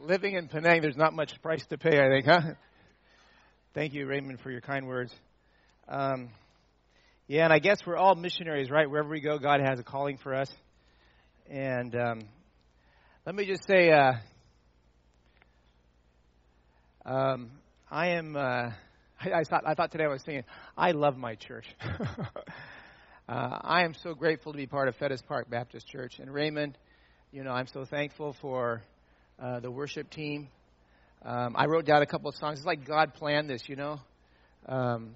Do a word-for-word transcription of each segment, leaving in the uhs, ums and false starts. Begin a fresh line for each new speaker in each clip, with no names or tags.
Living in Penang, there's not much price to pay, I think, huh? Thank you, Raymond, for your kind words. Um, yeah, and I guess we're all missionaries, right? Wherever we go, God has a calling for us. And um, let me just say, uh, um, I am. Uh, I, I thought. I thought today I was saying, I love my church. uh, I am so grateful to be part of Fettis Park Baptist Church. And Raymond, you know, I'm so thankful for uh, the worship team. Um, I wrote down a couple of songs. It's like God planned this, you know. Um,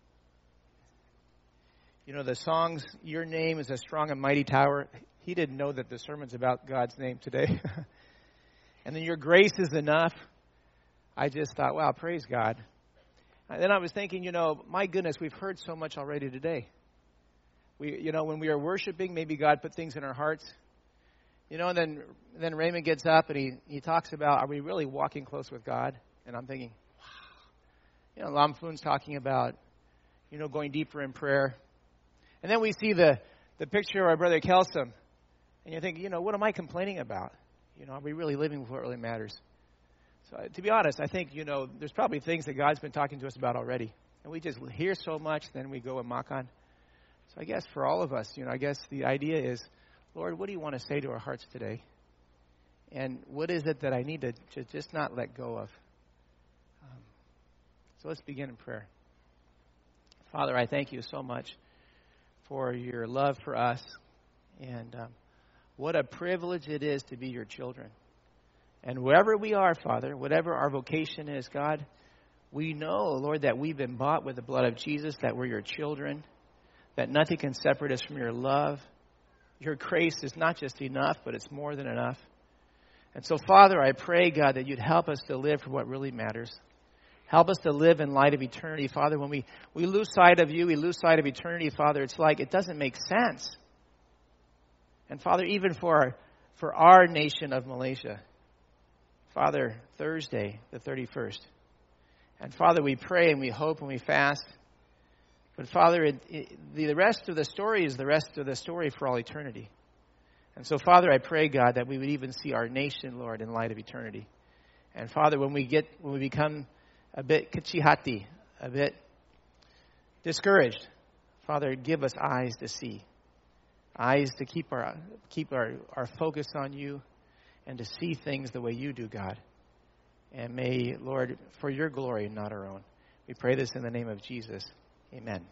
you know, the songs, Your Name is a Strong and Mighty Tower. He didn't know that the sermon's about God's name today. And then Your Grace is Enough. I just thought, wow, praise God. And then I was thinking, you know, my goodness, we've heard so much already today. We, you know, when we are worshiping, maybe God put things in our hearts. You know, and then then Raymond gets up and he, he talks about, are we really walking close with God? And I'm thinking, wow. You know, Lam Phoon's talking about, you know, going deeper in prayer. And then we see the, the picture of our brother Kelsum. And you think, you know, what am I complaining about? You know, are we really living with what really matters? So uh, to be honest, I think, you know, there's probably things that God's been talking to us about already. And we just hear so much, then we go and mock on. So I guess for all of us, you know, I guess the idea is, Lord, what do you want to say to our hearts today? And what is it that I need to, to just not let go of? Um, so let's begin in prayer. Father, I thank you so much for your love for us. And um, what a privilege it is to be your children. And wherever we are, Father, whatever our vocation is, God, we know, Lord, that we've been bought with the blood of Jesus, that we're your children, that nothing can separate us from your love. Your grace is not just enough, but it's more than enough. And so, Father, I pray, God, that you'd help us to live for what really matters. Help us to live in light of eternity. Father, when we, we lose sight of you, we lose sight of eternity, Father, it's like it doesn't make sense. And, Father, even for our, for our nation of Malaysia, Father, Thursday, the thirty-first. And, Father, we pray and we hope and we fast. But, Father, it, it, the rest of the story is the rest of the story for all eternity. And so, Father, I pray, God, that we would even see our nation, Lord, in light of eternity. And, Father, when we get, when we become a bit kachihati, a bit discouraged, Father, give us eyes to see, eyes to keep our keep our, our focus on you, and to see things the way you do, God. And may, Lord, for your glory, not our own. We pray this in the name of Jesus. Amen.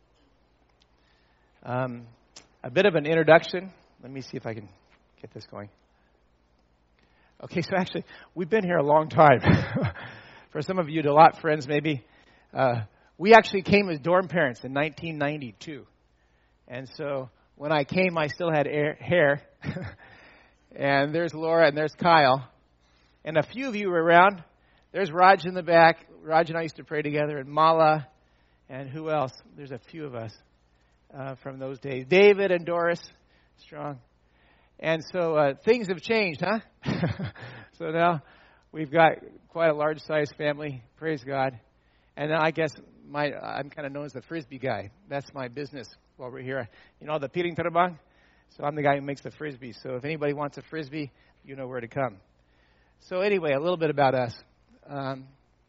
Um, a bit of an introduction. Let me see if I can get this going. Okay, so actually, we've been here a long time. For some of you, a lot friends maybe. Uh, we actually came as dorm parents in nineteen ninety-two. And so when I came, I still had air, hair. And there's Laura and there's Kyle. And a few of you were around. There's Raj in the back. Raj and I used to pray together. And Mala. And who else? There's a few of us uh, from those days. David and Doris, strong. And so uh, things have changed, huh? So now we've got quite a large-sized family. Praise God. And I guess my I'm kind of known as the Frisbee guy. That's my business while we're here. You know, the piring terbang? So I'm the guy who makes the Frisbee. So if anybody wants a Frisbee, you know where to come. So anyway, a little bit about us. Um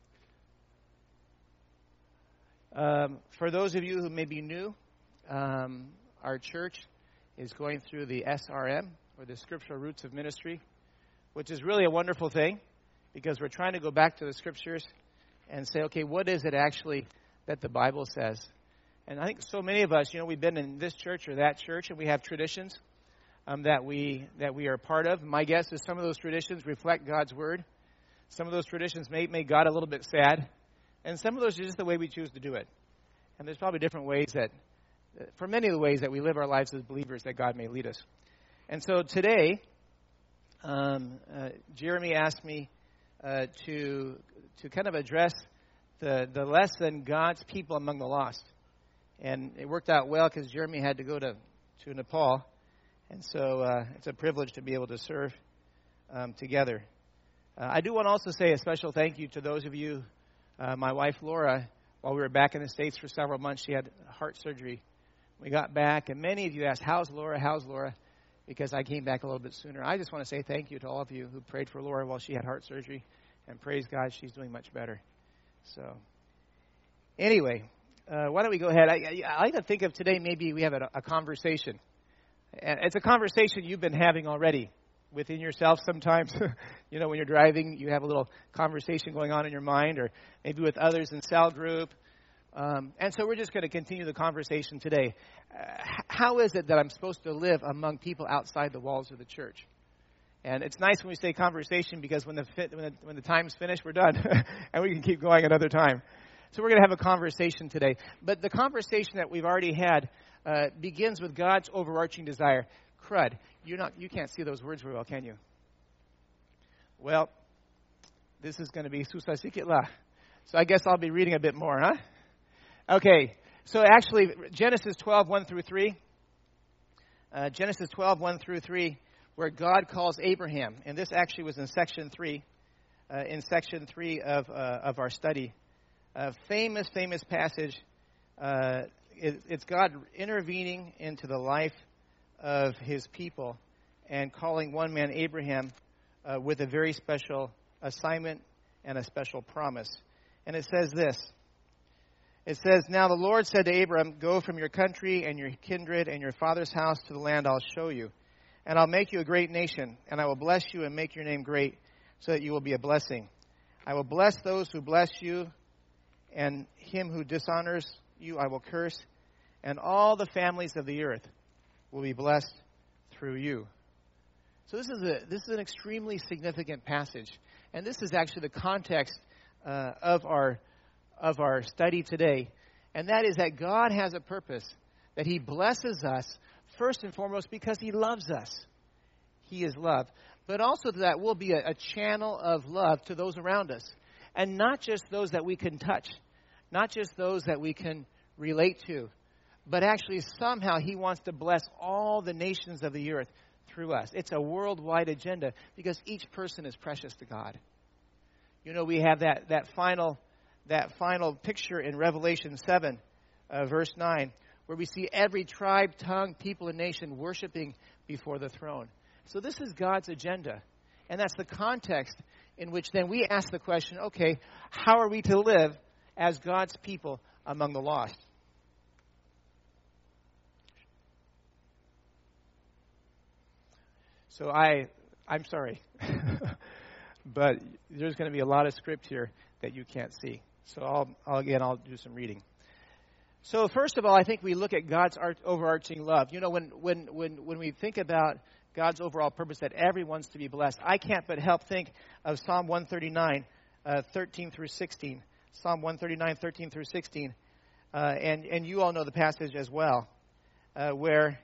Um, for those of you who may be new, um, our church is going through the S R M, or the Scriptural Roots of Ministry, which is really a wonderful thing because we're trying to go back to the Scriptures and say, okay, what is it actually that the Bible says? And I think so many of us, you know, we've been in this church or that church, and we have traditions um, that we that we are part of. My guess is some of those traditions reflect God's Word. Some of those traditions may make God a little bit sad. And some of those are just the way we choose to do it. And there's probably different ways that, for many of the ways that we live our lives as believers, that God may lead us. And so today, um, uh, Jeremy asked me uh, to to kind of address the, the lesson, God's people among the lost. And it worked out well because Jeremy had to go to, to Nepal. And so uh, it's a privilege to be able to serve um, together. Uh, I do want to also say a special thank you to those of you. Uh, my wife, Laura, while we were back in the States for several months, she had heart surgery. We got back, and many of you asked, how's Laura, how's Laura? because I came back a little bit sooner. I just want to say thank you to all of you who prayed for Laura while she had heart surgery, and praise God, she's doing much better. So, anyway, uh, why don't we go ahead? I, I, I like to think of today maybe we have a, a conversation. And it's a conversation you've been having already within yourself sometimes. You know, when you're driving, you have a little conversation going on in your mind, or maybe with others in cell group. Um, and so we're just going to continue the conversation today. Uh, how is it that I'm supposed to live among people outside the walls of the church? And it's nice when we say conversation, because when the fit, when the, when the time's finished, we're done, and we can keep going another time. So we're going to have a conversation today. But the conversation that we've already had uh, begins with God's overarching desire. Crud, you're not, you can't see those words very well, can you? Well, this is going to be susasikitla. So I guess I'll be reading a bit more, huh? Okay, so actually, Genesis twelve, one through three. Uh, Genesis twelve, one through three, where God calls Abraham. And this actually was in section three, uh, in section three of, uh, of our study. A famous, famous passage. Uh, it, it's God intervening into the life of his people and calling one man, Abraham, uh, with a very special assignment and a special promise. And it says this. It says, "Now the Lord said to Abram, go from your country and your kindred and your father's house to the land I'll show you. And I'll make you a great nation, and I will bless you and make your name great, so that you will be a blessing. I will bless those who bless you, and him who dishonors you I will curse, and all the families of the earth will be blessed through you." So this is a this is an extremely significant passage, and this is actually the context uh, of our of our study today, and that is that God has a purpose, that he blesses us first and foremost because he loves us. He is love. But also that we'll be a, a channel of love to those around us, and not just those that we can touch, not just those that we can relate to, but actually somehow he wants to bless all the nations of the earth through us. It's a worldwide agenda because each person is precious to God. You know, we have that, that final that final picture in Revelation seven, uh, verse nine, where we see every tribe, tongue, people, and nation worshiping before the throne. So this is God's agenda. And that's the context in which then we ask the question, okay, how are we to live as God's people among the lost? So I, I'm sorry, but there's going to be a lot of script here that you can't see. So I'll, I'll again, I'll do some reading. So first of all, I think we look at God's overarching love. You know, when when when when we think about God's overall purpose that everyone's to be blessed, I can't but help think of Psalm one thirty-nine, uh, thirteen through sixteen. Psalm one thirty-nine, thirteen through sixteen, uh, and and you all know the passage as well, uh, where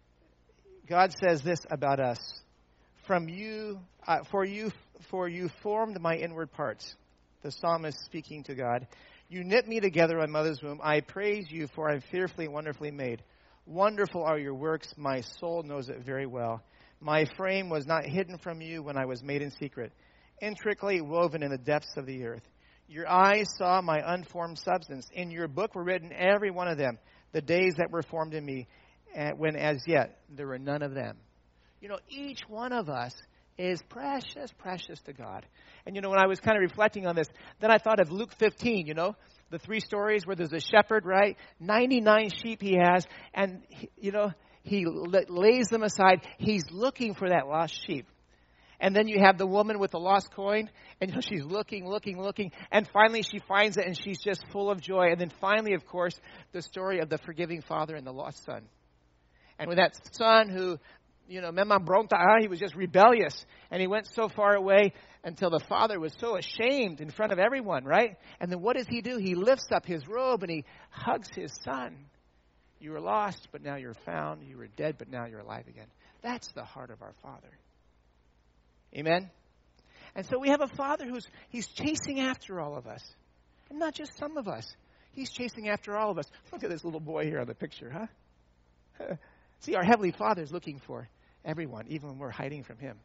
God says this about us: "From you, uh, for you, for you formed my inward parts." The psalmist speaking to God. "You knit me together in my mother's womb. I praise you, for I am fearfully and wonderfully made. Wonderful are your works. My soul knows it very well. My frame was not hidden from you when I was made in secret, intricately woven in the depths of the earth. Your eyes saw my unformed substance. In your book were written, every one of them, the days that were formed in me, when as yet there were none of them." You know, each one of us is precious, precious to God. And, you know, when I was kind of reflecting on this, then I thought of Luke fifteen, you know, the three stories where there's a shepherd, right? ninety-nine sheep he has, and, he, you know, he lays them aside. He's looking for that lost sheep. And then you have the woman with the lost coin, and, you know, she's looking, looking, looking, and finally she finds it, and she's just full of joy. And then finally, of course, the story of the forgiving father and the lost son. And with that son who, you know, he was just rebellious, and he went so far away until the father was so ashamed in front of everyone, right? And then what does he do? He lifts up his robe and he hugs his son. You were lost, but now you're found. You were dead, but now you're alive again. That's the heart of our Father. Amen? And so we have a Father who's he's chasing after all of us. And not just some of us. He's chasing after all of us. Look at this little boy here on the picture, huh? See, our Heavenly Father is looking for everyone, even when we're hiding from Him.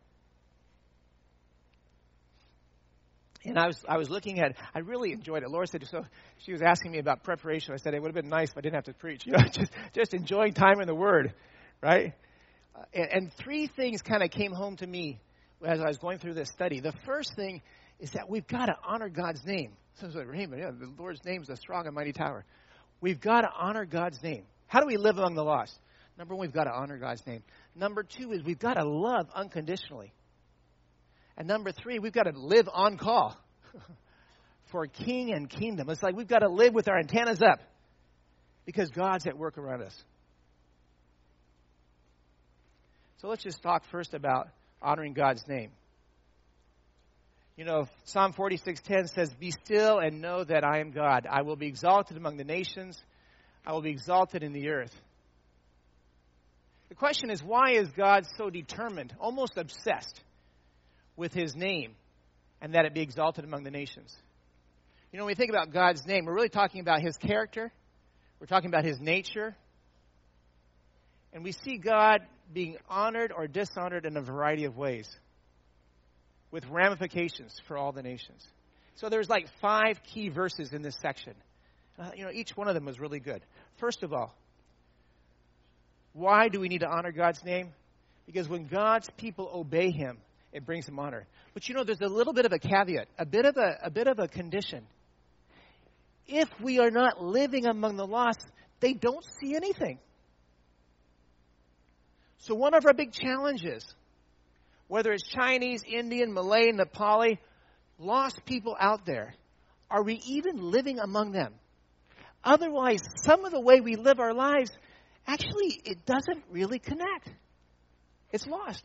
And I was I was looking at, I really enjoyed it. Laura said, so she was asking me about preparation. I said, it would have been nice if I didn't have to preach. You know, just, just enjoying time in the Word, right? Uh, and, and three things kind of came home to me as I was going through this study. The first thing is that we've got to honor God's name. So it's like, hey, yeah, the Lord's name is a strong and mighty tower. We've got to honor God's name. How do we live among the lost? Number one, we've got to honor God's name. Number two is we've got to love unconditionally. And number three, we've got to live on call for king and kingdom. It's like we've got to live with our antennas up because God's at work around us. So let's just talk first about honoring God's name. You know, Psalm forty-six ten says, "Be still and know that I am God. I will be exalted among the nations. I will be exalted in the earth." The question is, why is God so determined, almost obsessed with his name and that it be exalted among the nations? You know, when we think about God's name, we're really talking about his character. We're talking about his nature. And we see God being honored or dishonored in a variety of ways with ramifications for all the nations. So there's like five key verses in this section. Uh, you know, each one of them was really good. First of all, why do we need to honor God's name? Because when God's people obey him, it brings him honor. But you know, there's a little bit of a caveat, a bit of a, a bit of a condition. If we are not living among the lost, they don't see anything. So one of our big challenges, whether it's Chinese, Indian, Malay, Nepali, lost people out there, are we even living among them? Otherwise, some of the way we live our lives, actually, it doesn't really connect. It's lost.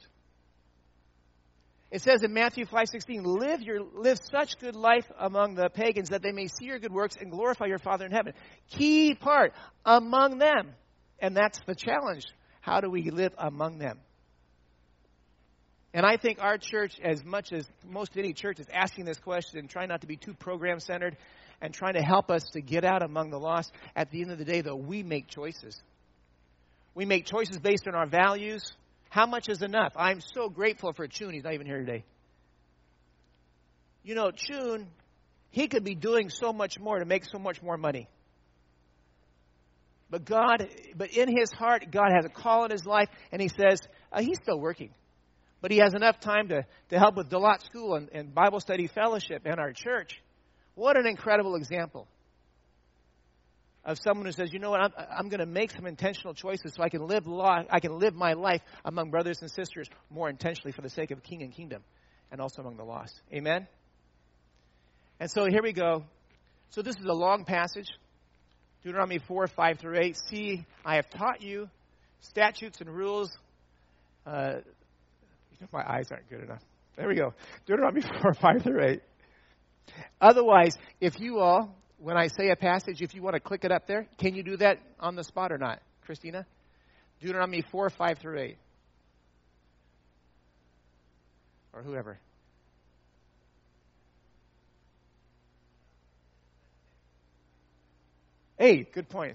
It says in Matthew five sixteen, live your live such good life among the pagans that they may see your good works and glorify your Father in heaven. Key part, among them. And that's the challenge. How do we live among them? And I think our church, as much as most any church, is asking this question and trying not to be too program-centered and trying to help us to get out among the lost. At the end of the day, though, we make choices. We make choices based on our values. How much is enough? I'm so grateful for Chun. He's not even here today. You know, Chun, he could be doing so much more to make so much more money. But God, but in his heart, God has a call in his life, and he says, uh, he's still working. But he has enough time to, to help with Dalat School and, and Bible Study Fellowship and our church. What an incredible example of someone who says, you know what, I'm, I'm going to make some intentional choices so I can live law, I can live my life among brothers and sisters more intentionally for the sake of King and Kingdom and also among the lost. Amen? And so here we go. So this is a long passage. Deuteronomy four, five through eight. See, I have taught you statutes and rules. Uh, my eyes aren't good enough. There we go. Deuteronomy four, five through eight. Otherwise, if you all, when I say a passage, if you want to click it up there, can you do that on the spot or not? Christina? Deuteronomy four, five through eight. Or whoever. Hey, good point.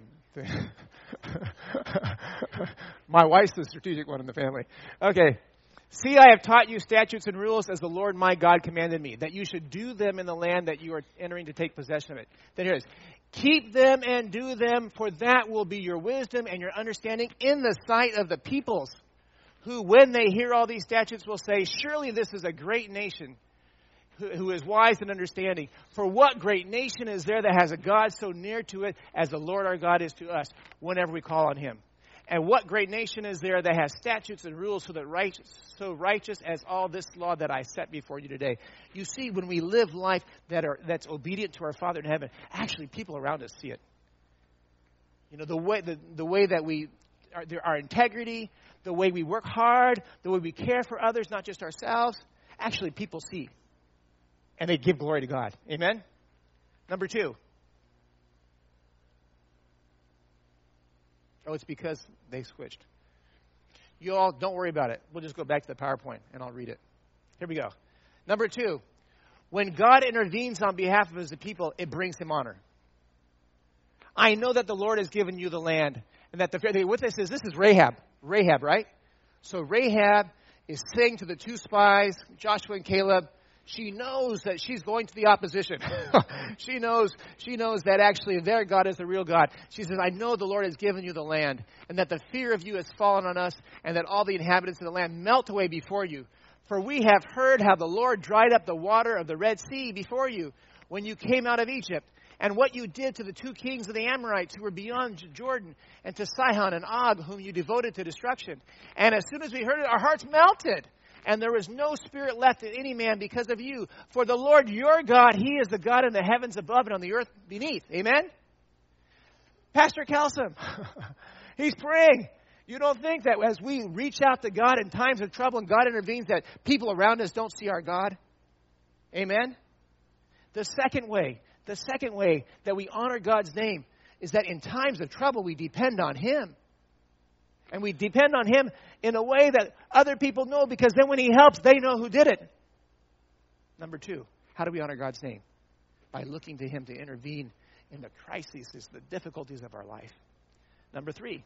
My wife's the strategic one in the family. Okay. See, I have taught you statutes and rules as the Lord my God commanded me, that you should do them in the land that you are entering to take possession of it. Then here it is. Keep them and do them, for that will be your wisdom and your understanding in the sight of the peoples, who, when they hear all these statutes, will say, surely this is a great nation who, who is wise and understanding. For what great nation is there that has a God so near to it as the Lord our God is to us whenever we call on him? And what great nation is there that has statutes and rules so that righteous, so righteous as all this law that I set before you today? You see, when we live life that are that's obedient to our Father in heaven, actually people around us see it. You know, the way the, the way that we our, our integrity, the way we work hard, the way we care for others, not just ourselves, actually people see. And they give glory to God. Amen? Number two. Oh, it's because they switched. You all, don't worry about it. We'll just go back to the PowerPoint, and I'll read it. Here we go. Number two, when God intervenes on behalf of his people, it brings him honor. I know that the Lord has given you the land, and that the what this is, this is Rahab. Rahab, right? So Rahab is saying to the two spies, Joshua and Caleb, She knows that she's going to the opposition. she knows she knows that actually their God is the real God. She says, I know the Lord has given you the land, and that the fear of you has fallen on us, and that all the inhabitants of the land melt away before you. For we have heard how the Lord dried up the water of the Red Sea before you when you came out of Egypt, and what you did to the two kings of the Amorites who were beyond Jordan, and to Sihon and Og, whom you devoted to destruction. And as soon as we heard it, our hearts melted. And there was no spirit left in any man because of you. For the Lord your God, He is the God in the heavens above and on the earth beneath. Amen? Pastor Kelsom, he's praying. You don't think that as we reach out to God in times of trouble and God intervenes that people around us don't see our God? Amen? The second way, the second way that we honor God's name is that in times of trouble we depend on Him. And we depend on Him in a way that other people know, because then when He helps, they know who did it. Number two, how do we honor God's name? By looking to Him to intervene in the crises, the difficulties of our life. Number three,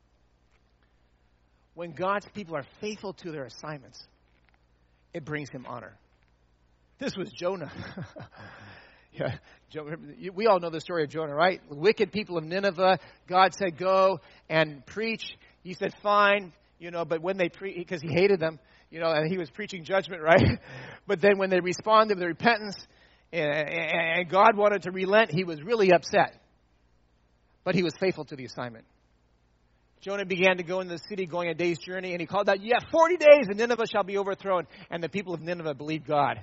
when God's people are faithful to their assignments, it brings Him honor. This was Jonah. Yeah, we all know the story of Jonah, right? The wicked people of Nineveh, God said, go and preach. He said, fine, you know, but when they pre, because he hated them, you know, and he was preaching judgment, right? But then when they responded with repentance and, and God wanted to relent, he was really upset. But he was faithful to the assignment. Jonah began to go into the city, going a day's journey, and he called out, yeah, forty days and Nineveh shall be overthrown. And the people of Nineveh believed God.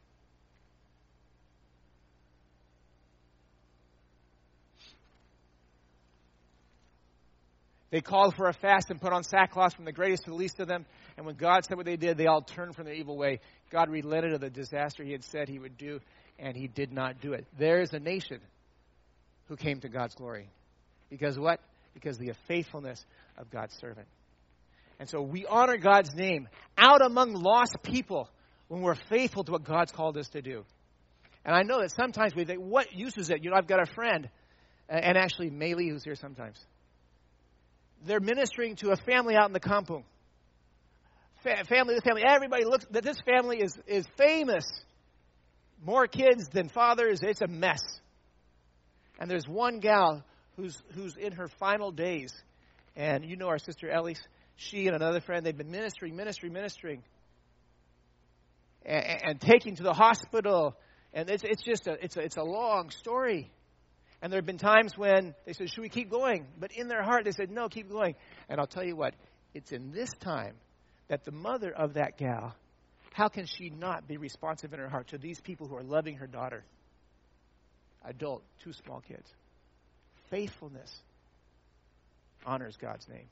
They called for a fast and put on sackcloth from the greatest to the least of them. And when God said what they did, they all turned from their evil way. God relented of the disaster He had said He would do, and He did not do it. There is a nation who came to God's glory. Because what? Because of the faithfulness of God's servant. And so we honor God's name out among lost people when we're faithful to what God's called us to do. And I know that sometimes we think, what use is it? You know, I've got a friend, and actually Maylee, who's here sometimes. They're ministering to a family out in the kampung. Fa- family, this family, everybody looks that this family is, is famous. More kids than fathers. It's a mess. And there's one gal who's who's in her final days. And you know our sister Ellie. She and another friend, they've been ministering, ministering, ministering. And, and taking to the hospital. And it's it's just a it's a it's a long story. And there have been times when they said, should we keep going? But in their heart, they said, no, keep going. And I'll tell you what, it's in this time that the mother of that gal, how can she not be responsive in her heart to these people who are loving her daughter? Adult, two small kids. Faithfulness honors God's name.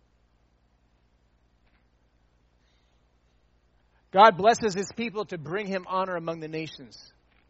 God blesses His people to bring Him honor among the nations.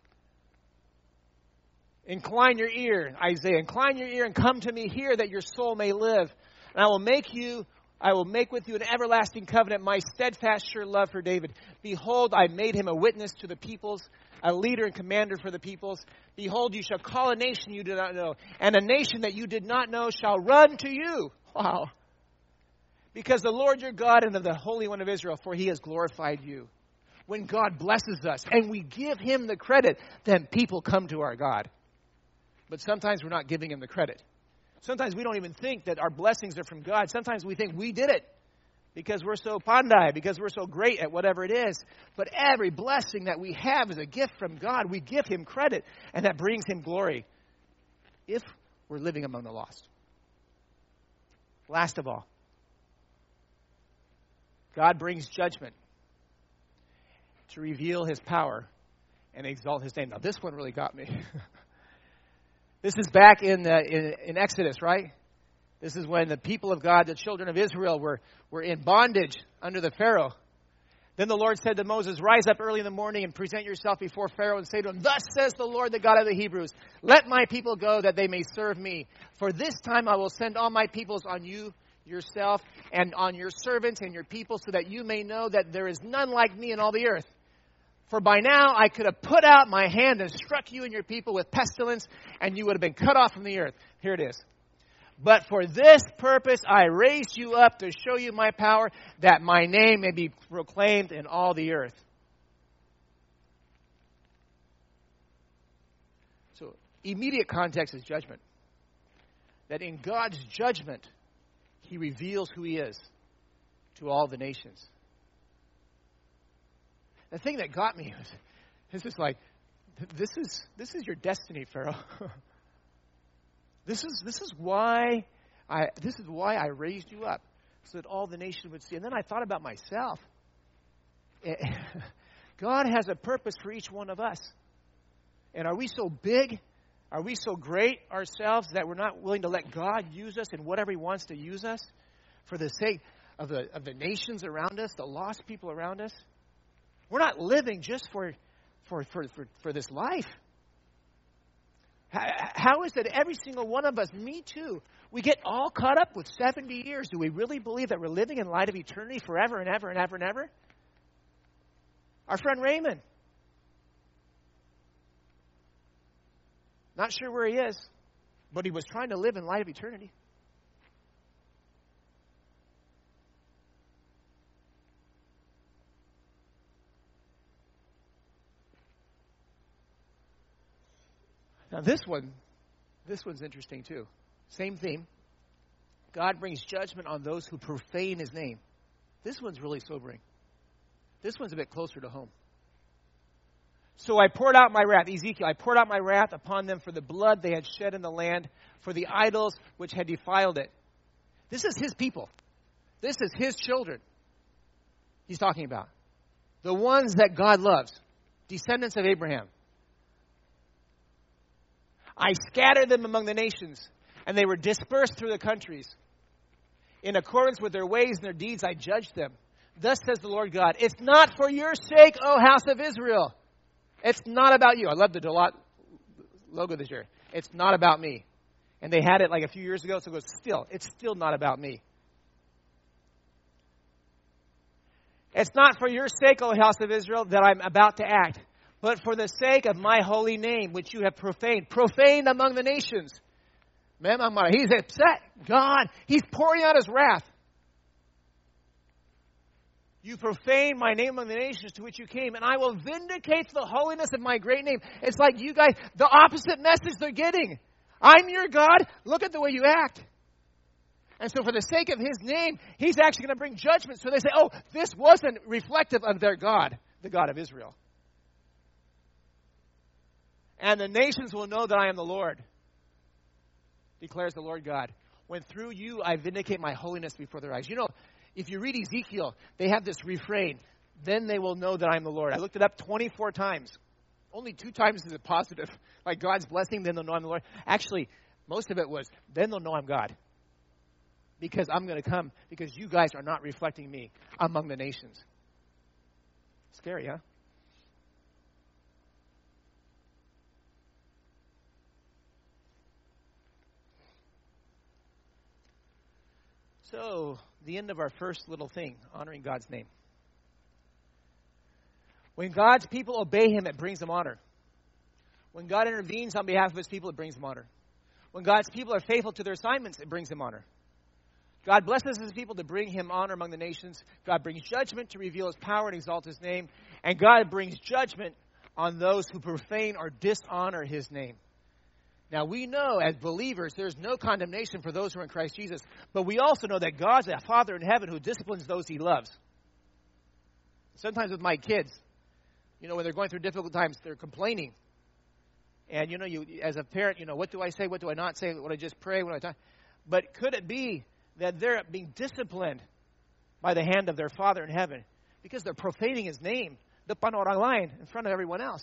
Incline your ear, Isaiah, incline your ear and come to me here that your soul may live. And I will make you, I will make with you an everlasting covenant, my steadfast sure love for David. Behold, I made him a witness to the peoples, a leader and commander for the peoples. Behold, you shall call a nation you do not know, and a nation that you did not know shall run to you. Wow. Because the Lord your God and of the Holy One of Israel, for He has glorified you. When God blesses us and we give Him the credit, then people come to our God. But sometimes we're not giving Him the credit. Sometimes we don't even think that our blessings are from God. Sometimes we think we did it because we're so pandai, because we're so great at whatever it is. But every blessing that we have is a gift from God. We give Him credit, and that brings Him glory if we're living among the lost. Last of all, God brings judgment to reveal His power and exalt His name. Now, this one really got me. This is back in, the, in in Exodus, right? This is when the people of God, the children of Israel, were, were in bondage under the Pharaoh. Then the Lord said to Moses, rise up early in the morning and present yourself before Pharaoh and say to him, thus says the Lord, the God of the Hebrews, let my people go that they may serve me. For this time I will send all my peoples on you yourself and on your servants and your people, so that you may know that there is none like me in all the earth. For by now I could have put out my hand and struck you and your people with pestilence, and you would have been cut off from the earth. Here it is. But for this purpose I raised you up to show you my power, that my name may be proclaimed in all the earth. So immediate context is judgment. That in God's judgment, he reveals who he is to all the nations. The thing that got me was, this is like, this is this is your destiny, Pharaoh. this is this is why I this is why I raised you up, so that all the nation would see. And then I thought about myself. God has a purpose for each one of us. And are we so big? Are we so great ourselves that we're not willing to let God use us in whatever he wants to use us for the sake of the of the nations around us, the lost people around us? We're not living just for for for, for, for this life. How, how is it every single one of us, me too, we get all caught up with seventy years? Do we really believe that we're living in light of eternity forever and ever and ever and ever? Our friend Raymond, not sure where he is, but he was trying to live in light of eternity. Now this one, this one's interesting too. Same theme. God brings judgment on those who profane his name. This one's really sobering. This one's a bit closer to home. So I poured out my wrath, Ezekiel, I poured out my wrath upon them for the blood they had shed in the land, for the idols which had defiled it. This is his people. This is his children he's talking about. The ones that God loves, descendants of Abraham. I scattered them among the nations, and they were dispersed through the countries. In accordance with their ways and their deeds, I judged them. Thus says the Lord God, it's not for your sake, O house of Israel. It's not about you. I love the Dolot logo this year. It's not about me. And they had it like a few years ago, so it goes, still, it's still not about me. It's not for your sake, O house of Israel, that I'm about to act, but for the sake of my holy name, which you have profaned. Profaned among the nations. He's upset. God, he's pouring out his wrath. You profane my name among the nations to which you came, and I will vindicate the holiness of my great name. It's like you guys, the opposite message they're getting. I'm your God. Look at the way you act. And so for the sake of his name, he's actually going to bring judgment. So they say, oh, this wasn't reflective of their God, the God of Israel. And the nations will know that I am the Lord, declares the Lord God, when through you I vindicate my holiness before their eyes. You know, if you read Ezekiel, they have this refrain, then they will know that I'm the Lord. I looked it up twenty-four times. Only two times is it positive. Like God's blessing, then they'll know I'm the Lord. Actually, most of it was, then they'll know I'm God. Because I'm going to come, because you guys are not reflecting me among the nations. Scary, huh? So, the end of our first little thing, honoring God's name. When God's people obey him, it brings them honor. When God intervenes on behalf of his people, it brings them honor. When God's people are faithful to their assignments, it brings them honor. God blesses his people to bring him honor among the nations. God brings judgment to reveal his power and exalt his name. And God brings judgment on those who profane or dishonor his name. Now, we know as believers there's no condemnation for those who are in Christ Jesus. But we also know that God's a Father in heaven who disciplines those he loves. Sometimes with my kids, you know, when they're going through difficult times, they're complaining. And, you know, you as a parent, you know, what do I say? What do I not say? What do I just pray? What do I talk? But could it be that they're being disciplined by the hand of their Father in heaven because they're profaning his name, the panorang line, in front of everyone else?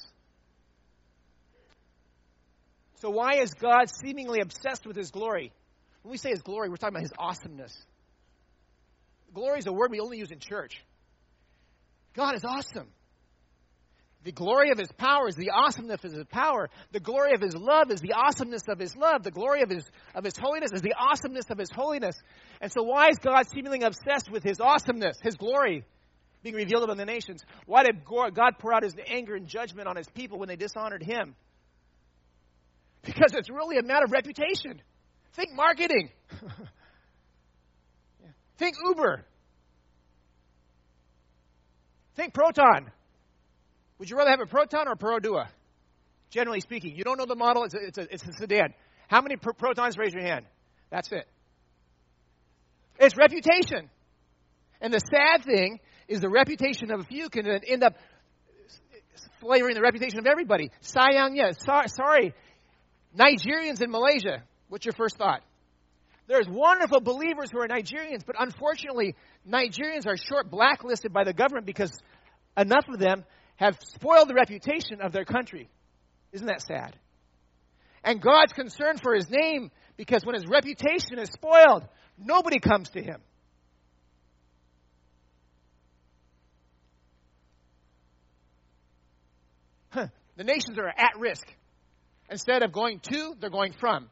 So why is God seemingly obsessed with his glory? When we say his glory, we're talking about his awesomeness. Glory is a word we only use in church. God is awesome. The glory of his power is the awesomeness of his power. The glory of his love is the awesomeness of his love. The glory of his of his holiness is the awesomeness of his holiness. And so why is God seemingly obsessed with his awesomeness, his glory being revealed among the nations? Why did God pour out his anger and judgment on his people when they dishonored him? Because it's really a matter of reputation. Think marketing. Think Uber. Think Proton. Would you rather have a Proton or a Perodua? Generally speaking. You don't know the model? It's a, it's a, it's a sedan. How many pr- protons? Raise your hand. That's it. It's reputation. And the sad thing is the reputation of a few can then end up flavoring the reputation of everybody. Sayang, yes. So, sorry. Nigerians in Malaysia. What's your first thought? There's wonderful believers who are Nigerians, but unfortunately, Nigerians are short blacklisted by the government because enough of them have spoiled the reputation of their country. Isn't that sad? And God's concerned for his name because when his reputation is spoiled, nobody comes to him. Huh. The nations are at risk. Instead of going to, they're going from.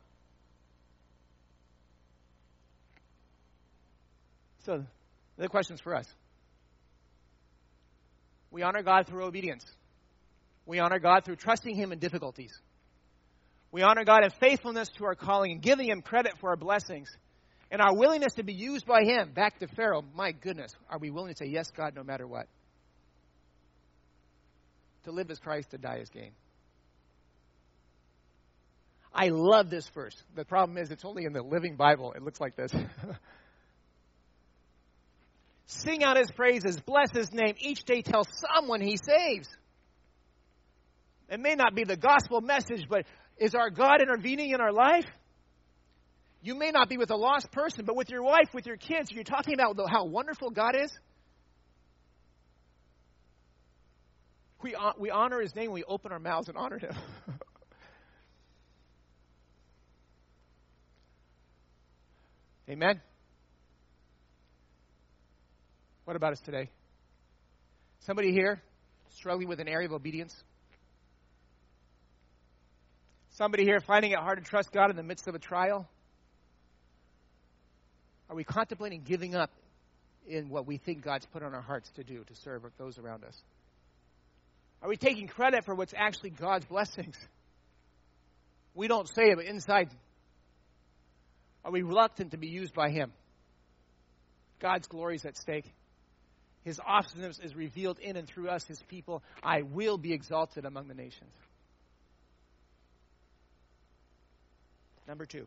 So, the question's for us. We honor God through obedience. We honor God through trusting him in difficulties. We honor God in faithfulness to our calling and giving him credit for our blessings. And our willingness to be used by him. Back to Pharaoh, my goodness, are we willing to say, yes, God, no matter what? To live as Christ, to die as gain. I love this verse. The problem is it's only in the Living Bible. It looks like this. Sing out his praises, bless his name. Each day tell someone he saves. It may not be the gospel message, but is our God intervening in our life? You may not be with a lost person, but with your wife, with your kids, you're talking about how wonderful God is. We, we honor his name when we open our mouths and honor him. Amen? What about us today? Somebody here struggling with an area of obedience? Somebody here finding it hard to trust God in the midst of a trial? Are we contemplating giving up in what we think God's put on our hearts to do, to serve those around us? Are we taking credit for what's actually God's blessings? We don't say it, but inside, are we reluctant to be used by him? God's glory is at stake. His awesomeness is revealed in and through us, his people. I will be exalted among the nations. Number two.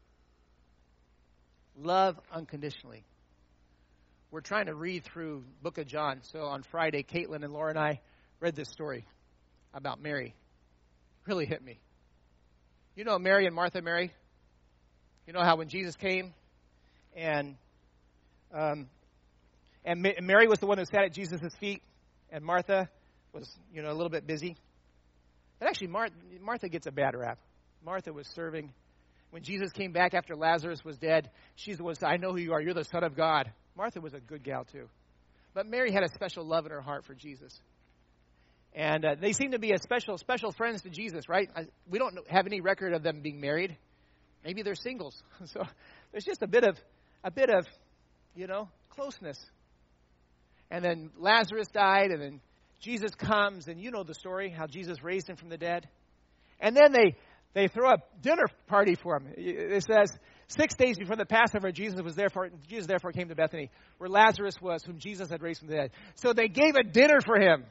Love unconditionally. We're trying to read through the book of John. So on Friday, Caitlin and Laura and I read this story about Mary. Really hit me. You know Mary and Martha, Mary? You know how when Jesus came and um, and Mary was the one who sat at Jesus' feet, and Martha was, you know, a little bit busy. But actually, Mar- Martha gets a bad rap. Martha was serving. When Jesus came back after Lazarus was dead, she's the one who said, I know who you are. You're the Son of God. Martha was a good gal, too. But Mary had a special love in her heart for Jesus. And uh, they seem to be a special, special friends to Jesus, right? I, we don't have any record of them being married. Maybe they're singles. So there's just a bit of, a bit of, you know, closeness. And then Lazarus died, and then Jesus comes, and you know the story, how Jesus raised him from the dead. And then they, they throw a dinner party for him. It says, six days before the Passover, Jesus was therefore, Jesus therefore came to Bethany, where Lazarus was, whom Jesus had raised from the dead. So they gave a dinner for him.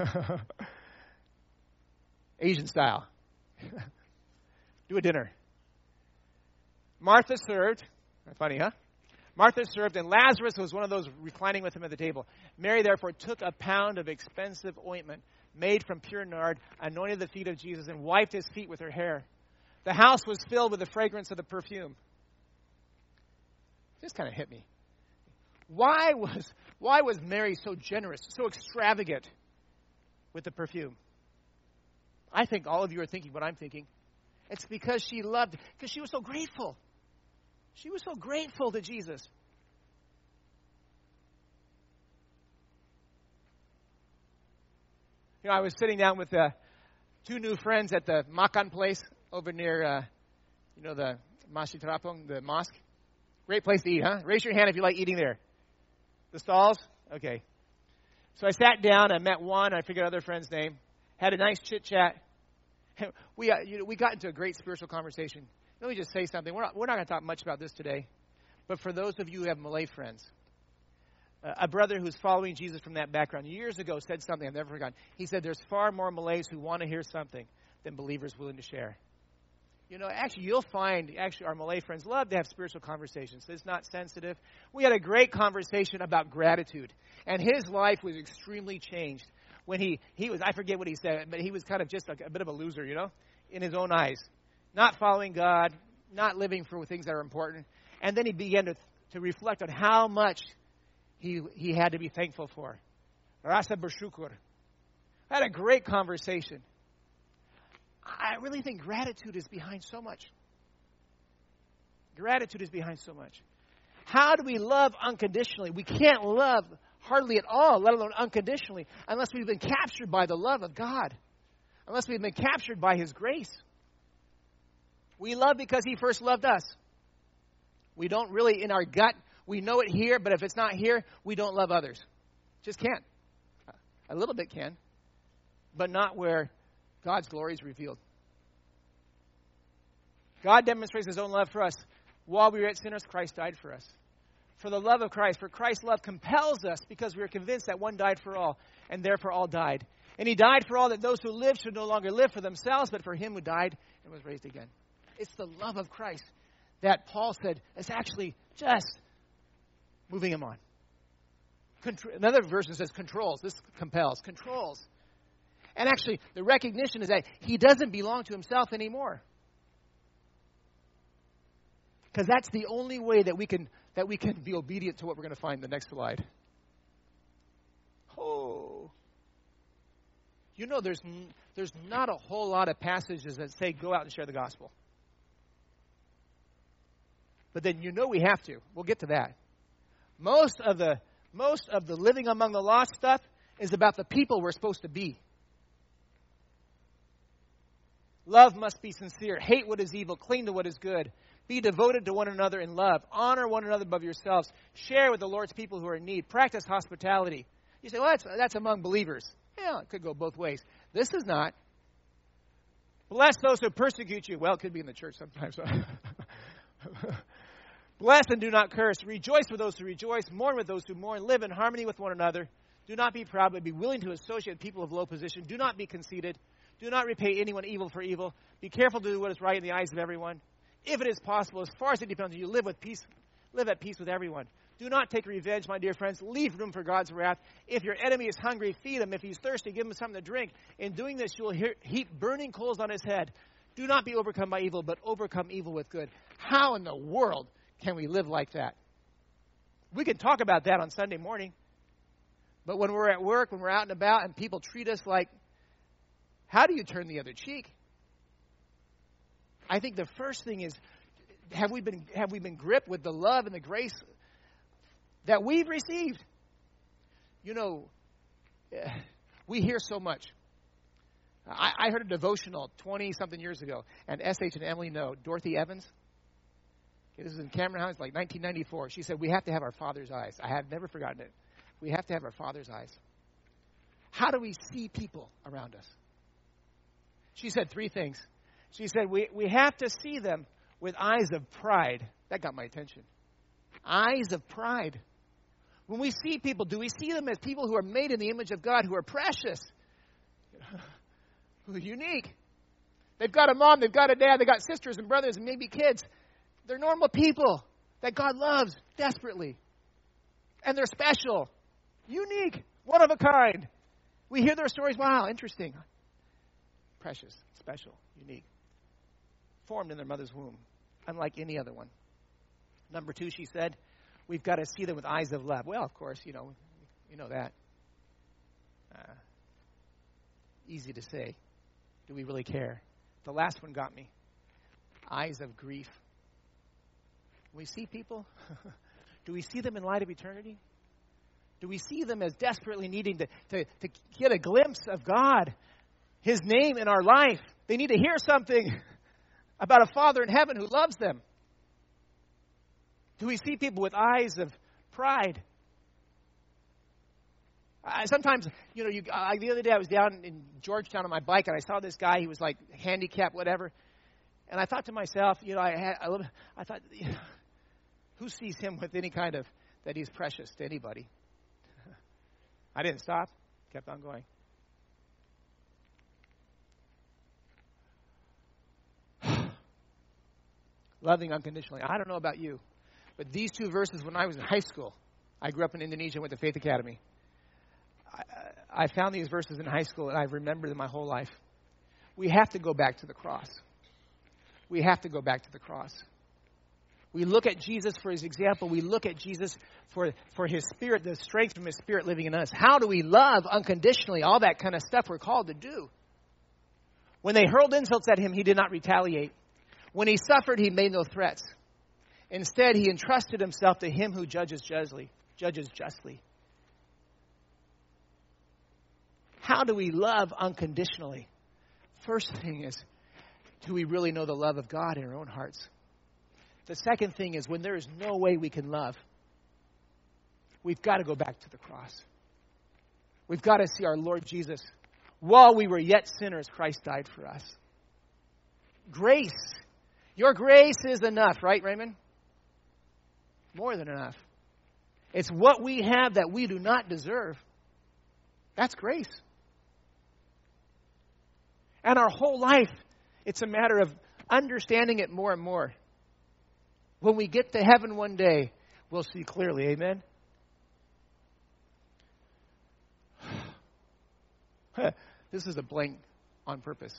Asian style. Do a dinner. Martha served. Funny, huh? Martha served, and Lazarus was one of those reclining with him at the table. Mary, therefore, took a pound of expensive ointment made from pure nard, anointed the feet of Jesus, and wiped his feet with her hair. The house was filled with the fragrance of the perfume. This kind of hit me. Why was, why was Mary so generous, so extravagant with the perfume? I think all of you are thinking what I'm thinking. It's because she loved, because she was so grateful. She was so grateful to Jesus. You know, I was sitting down with uh, two new friends at the Makan place over near, uh, you know, the Masjid Terapung, the mosque. Great place to eat, huh? Raise your hand if you like eating there. The stalls? Okay. So I sat down, I met one, I figured out their friend's name, had a nice chit-chat. We, uh, you know, we got into a great spiritual conversation. Let me just say something. We're not, we're not going to talk much about this today. But for those of you who have Malay friends, uh, a brother who's following Jesus from that background years ago said something I've never forgotten. He said, there's far more Malays who want to hear something than believers willing to share. You know, actually, you'll find, actually, our Malay friends love to have spiritual conversations. It's not sensitive. We had a great conversation about gratitude, and his life was extremely changed when he, he was, I forget what he said, but he was kind of just a, a bit of a loser, you know, in his own eyes. Not following God, not living for things that are important. And then he began to, to reflect on how much he, he had to be thankful for. Rasa bersyukur. I had a great conversation. I really think gratitude is behind so much. Gratitude is behind so much. How do we love unconditionally? We can't love hardly at all, let alone unconditionally, unless we've been captured by the love of God. Unless we've been captured by His grace. We love because He first loved us. We don't really, in our gut, we know it here, but if it's not here, we don't love others. Just can't. A little bit can, but not where God's glory is revealed. God demonstrates His own love for us. While we were yet sinners, Christ died for us. For the love of Christ, for Christ's love compels us because we are convinced that one died for all, and therefore all died. And He died for all, that those who live should no longer live for themselves, but for Him who died and was raised again. It's the love of Christ that Paul said is actually just moving Him on. Contr- Another version says controls. This compels. Controls. And actually, the recognition is that He doesn't belong to Himself anymore. Because that's the only way that we can that we can be obedient to what we're going to find in the next slide. Oh. You know, there's there's not a whole lot of passages that say go out and share the gospel. But then you know we have to. We'll get to that. Most of the most of the living among the lost stuff is about the people we're supposed to be. Love must be sincere. Hate what is evil. Cling to what is good. Be devoted to one another in love. Honor one another above yourselves. Share with the Lord's people who are in need. Practice hospitality. You say, well, that's, that's among believers. Yeah, it could go both ways. This is not. Bless those who persecute you. Well, it could be in the church sometimes. Bless and do not curse. Rejoice with those who rejoice. Mourn with those who mourn. Live in harmony with one another. Do not be proud, but be willing to associate with people of low position. Do not be conceited. Do not repay anyone evil for evil. Be careful to do what is right in the eyes of everyone. If it is possible, as far as it depends on you, live with peace. Live at peace with everyone. Do not take revenge, my dear friends. Leave room for God's wrath. If your enemy is hungry, feed him. If he's thirsty, give him something to drink. In doing this, you will heap burning coals on his head. Do not be overcome by evil, but overcome evil with good. How in the world can we live like that? We can talk about that on Sunday morning. But when we're at work, when we're out and about, and people treat us like, how do you turn the other cheek? I think the first thing is, have we been have we been gripped with the love and the grace that we've received? You know, we hear so much. I, I heard a devotional twenty-something years ago, and S H and Emily know, Dorothy Evans. Okay, this is in Cameron House, like nineteen ninety-four. She said, we have to have our Father's eyes. I have never forgotten it. We have to have our Father's eyes. How do we see people around us? She said three things. She said, we, we have to see them with eyes of pride. That got my attention. Eyes of pride. When we see people, do we see them as people who are made in the image of God, who are precious, who are unique? They've got a mom, they've got a dad, they've got sisters and brothers and maybe kids. They're normal people that God loves desperately. And they're special, unique, one of a kind. We hear their stories. Wow, interesting. Precious, special, unique. Formed in their mother's womb, unlike any other one. Number two, she said, we've got to see them with eyes of love. Well, of course, you know, you know that. Uh, easy to say. Do we really care? The last one got me. Eyes of grief. When we see people, do we see them in light of eternity? Do we see them as desperately needing to, to, to get a glimpse of God, His name in our life? They need to hear something about a Father in heaven who loves them. Do we see people with eyes of pride? I, sometimes, you know, you, I, the other day I was down in Georgetown on my bike and I saw this guy. He was like handicapped, whatever. And I thought to myself, you know, I had, I, I thought, you know, who sees him with any kind of, that he's precious to anybody? I didn't stop. Kept on going. Loving unconditionally. I don't know about you, but these two verses when I was in high school, I grew up in Indonesia, went to Faith Academy. I, I found these verses in high school, and I've remembered them my whole life. We have to go back to the cross. We have to go back to the cross. We look at Jesus for his example. We look at Jesus for, for his spirit, the strength from his spirit living in us. How do we love unconditionally? All that kind of stuff we're called to do. When they hurled insults at him, he did not retaliate. When he suffered, he made no threats. Instead, he entrusted himself to him who judges justly. Judges justly. How do we love unconditionally? First thing is, do we really know the love of God in our own hearts? The second thing is, when there is no way we can love, we've got to go back to the cross. We've got to see our Lord Jesus. While we were yet sinners, Christ died for us. Grace. Your grace is enough, right, Raymond? More than enough. It's what we have that we do not deserve. That's grace. And our whole life, it's a matter of understanding it more and more. When we get to heaven one day, we'll see clearly. Amen? This is a blank on purpose.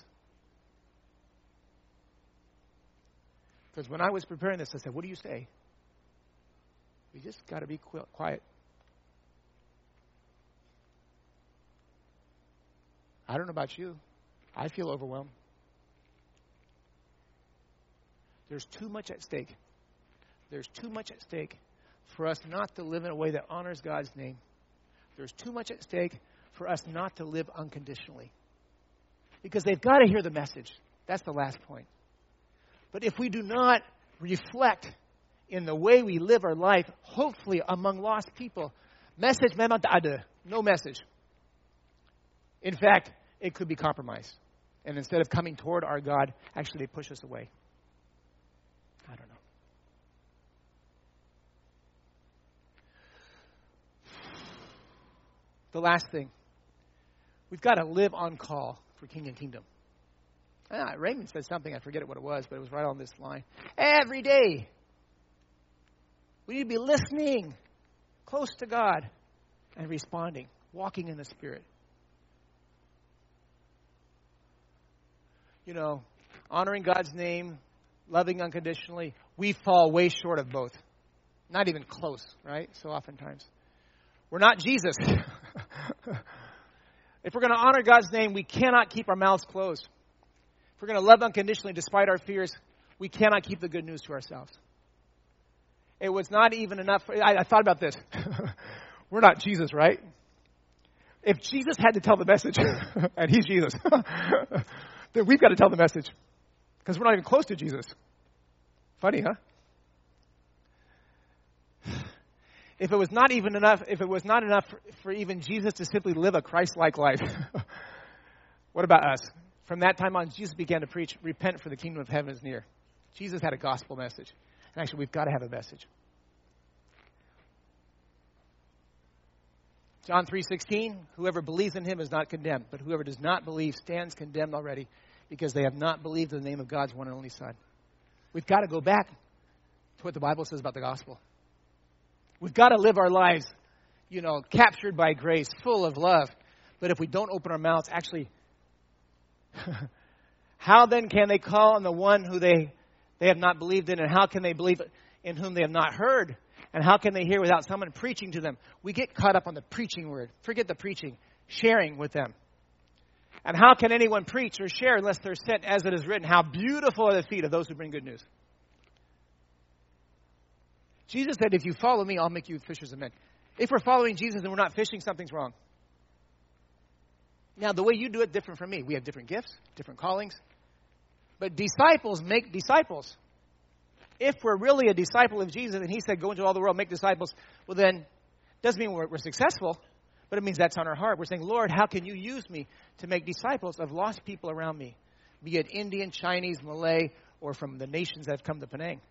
Because when I was preparing this, I said, what do you say? We just got to be quiet. I don't know about you. I feel overwhelmed. There's too much at stake. There's too much at stake for us not to live in a way that honors God's name. There's too much at stake for us not to live unconditionally. Because they've got to hear the message. That's the last point. But if we do not reflect in the way we live our life, hopefully among lost people, message memang tak ada. No message. In fact, it could be compromised. And instead of coming toward our God, actually they push us away. I don't know. The last thing. We've got to live on call for King and Kingdom. Ah, Raymond said something, I forget what it was, but it was right on this line. Every day. We need to be listening close to God and responding, walking in the Spirit. You know, honoring God's name, loving unconditionally, we fall way short of both. Not even close, right? So oftentimes. We're not Jesus. If we're going to honor God's name, we cannot keep our mouths closed. If we're going to love unconditionally despite our fears, we cannot keep the good news to ourselves. It was not even enough. I, I thought about this. We're not Jesus, right? If Jesus had to tell the message, and he's Jesus, then we've got to tell the message. Because we're not even close to Jesus. Funny, huh? If it was not even enough, if it was not enough for, for even Jesus to simply live a Christ-like life, what about us? From that time on, Jesus began to preach, repent for the kingdom of heaven is near. Jesus had a gospel message. And actually, we've got to have a message. John three sixteen, whoever believes in him is not condemned, but whoever does not believe stands condemned already because they have not believed in the name of God's one and only Son. We've got to go back to what the Bible says about the gospel. We've got to live our lives, you know, captured by grace, full of love. But if we don't open our mouths, actually, how then can they call on the one who they, they have not believed in? And how can they believe in whom they have not heard? And how can they hear without someone preaching to them? We get caught up on the preaching word. Forget the preaching. Sharing with them. And how can anyone preach or share unless they're sent, as it is written, how beautiful are the feet of those who bring good news? Jesus said, if you follow me, I'll make you fishers of men. If we're following Jesus and we're not fishing, something's wrong. Now, the way you do it, different from me. We have different gifts, different callings. But disciples make disciples. If we're really a disciple of Jesus, and he said, go into all the world, make disciples, well then, doesn't mean we're, we're successful, but it means that's on our heart. We're saying, Lord, how can you use me to make disciples of lost people around me? Be it Indian, Chinese, Malay, or from the nations that have come to Penang.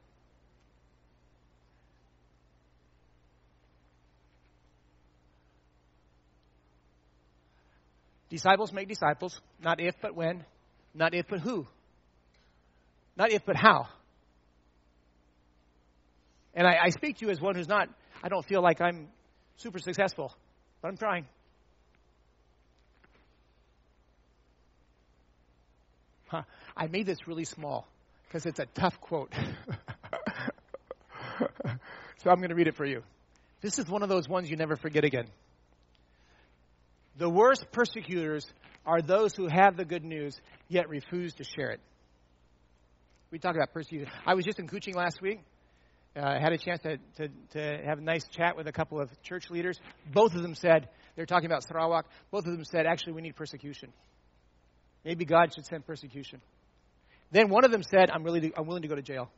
Disciples make disciples, not if but when, not if but who, not if but how. And I, I speak to you as one who's not, I don't feel like I'm super successful, but I'm trying. Huh. I made this really small because it's a tough quote. So I'm going to read it for you. This is one of those ones you never forget again. The worst persecutors are those who have the good news, yet refuse to share it. We talk about persecution. I was just in Kuching last week. Uh, I had a chance to, to, to have a nice chat with a couple of church leaders. Both of them said, they're talking about Sarawak, both of them said, actually, we need persecution. Maybe God should send persecution. Then one of them said, I'm really I'm willing to go to jail.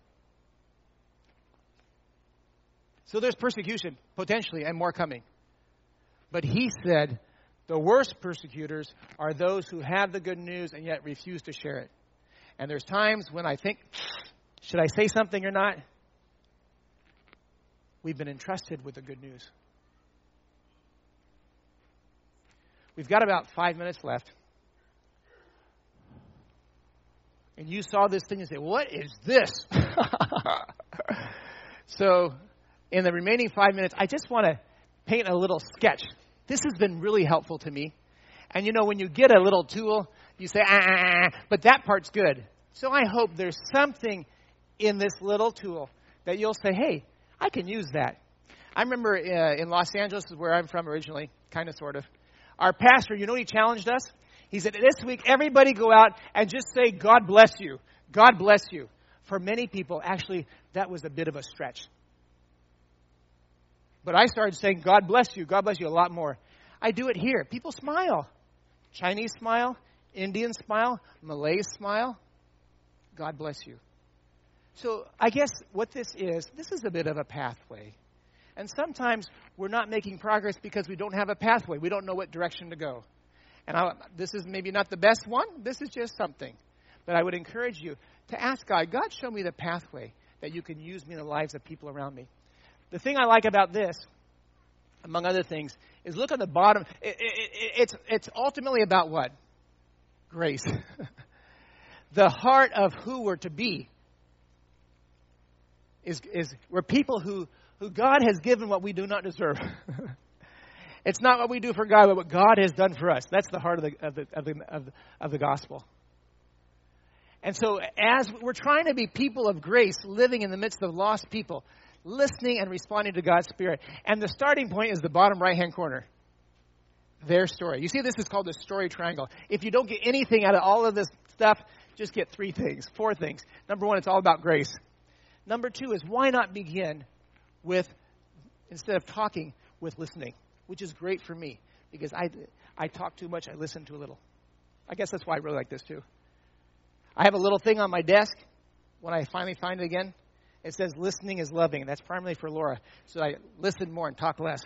So there's persecution, potentially, and more coming. But he said, the worst persecutors are those who have the good news and yet refuse to share it. And there's times when I think, should I say something or not? We've been entrusted with the good news. We've got about five minutes left. And you saw this thing and say, what is this? So, in the remaining five minutes, I just want to paint a little sketch. This has been really helpful to me. And you know, when you get a little tool, you say, ah, ah, ah, but that part's good. So I hope there's something in this little tool that you'll say, hey, I can use that. I remember uh, in Los Angeles, is where I'm from originally, kind of, sort of. Our pastor, you know what he challenged us? He said, this week, everybody go out and just say, God bless you. God bless you. For many people, actually, that was a bit of a stretch. But I started saying, God bless you, God bless you a lot more. I do it here. People smile. Chinese smile, Indian smile, Malay smile. God bless you. So I guess what this is, this is a bit of a pathway. And sometimes we're not making progress because we don't have a pathway. We don't know what direction to go. And I, this is maybe not the best one. This is just something. But I would encourage you to ask God, God, show me the pathway that you can use me in the lives of people around me. The thing I like about this, among other things, is look at the bottom. It, it, it, it's, it's ultimately about what? Grace. The heart of who we're to be is, is we're people who, who God has given what we do not deserve. It's not what we do for God, but what God has done for us. That's the heart of the, of the, of the, of the, of the gospel. And so as we're trying to be people of grace, living in the midst of lost people, listening and responding to God's Spirit. And the starting point is the bottom right-hand corner. Their story. You see, this is called the story triangle. If you don't get anything out of all of this stuff, just get three things, four things. Number one, it's all about grace. Number two is why not begin with, instead of talking, with listening, which is great for me because I, I talk too much, I listen too little. I guess that's why I really like this too. I have a little thing on my desk when I finally find it again. It says listening is loving. That's primarily for Laura. So I listen more and talk less.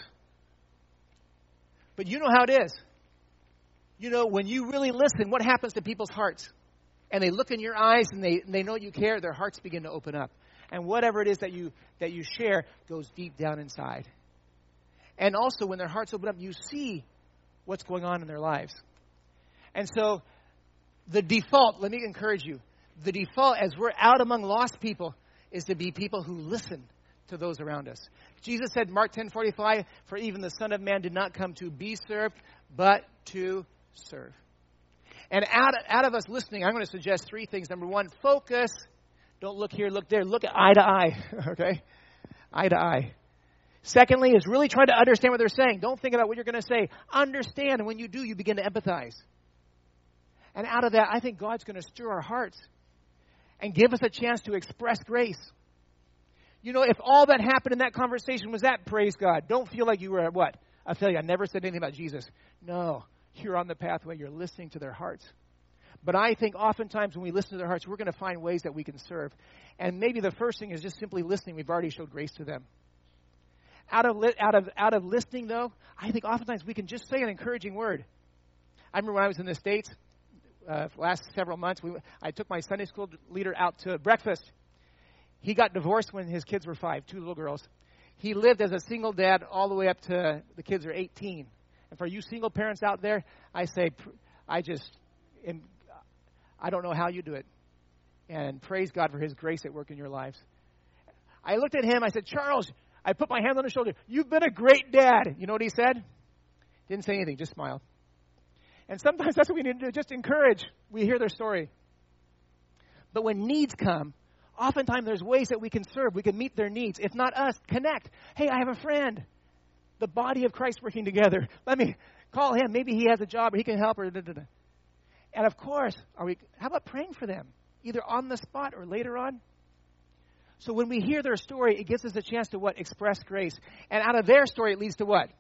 But you know how it is. You know, when you really listen, what happens to people's hearts? And they look in your eyes and they, and they know you care. Their hearts begin to open up. And whatever it is that you that you share goes deep down inside. And also when their hearts open up, you see what's going on in their lives. And so the default, let me encourage you, the default as we're out among lost people is to be people who listen to those around us. Jesus said, Mark ten forty-five, for even the Son of Man did not come to be served, but to serve. And out, out of us listening, I'm going to suggest three things. Number one, focus. Don't look here, look there. Look at eye to eye, okay? Eye to eye. Secondly, is really try to understand what they're saying. Don't think about what you're going to say. Understand, and when you do, you begin to empathize. And out of that, I think God's going to stir our hearts and give us a chance to express grace. You know, if all that happened in that conversation was that, praise God. Don't feel like you were, what? I tell you, I never said anything about Jesus. No, you're on the pathway. You're listening to their hearts. But I think oftentimes when we listen to their hearts, we're going to find ways that we can serve. And maybe the first thing is just simply listening. We've already showed grace to them. Out of, li- out of, out of listening, though, I think oftentimes we can just say an encouraging word. I remember when I was in the States, uh, last several months, we, I took my Sunday school leader out to breakfast. He got divorced when his kids were five, two little girls. He lived as a single dad all the way up to the kids are eighteen. And for you single parents out there, I say, I just, am, I don't know how you do it. And praise God for His grace at work in your lives. I looked at him. I said, Charles, I put my hand on his shoulder. You've been a great dad. You know what he said? Didn't say anything, just smiled. And sometimes that's what we need to do, just encourage. We hear their story. But when needs come, oftentimes there's ways that we can serve. We can meet their needs. If not us, connect. Hey, I have a friend. The body of Christ working together. Let me call him. Maybe he has a job or he can help. Or da, da, da. And of course, are we? How about praying for them? Either on the spot or later on. So when we hear their story, it gives us a chance to what? Express grace. And out of their story, it leads to what?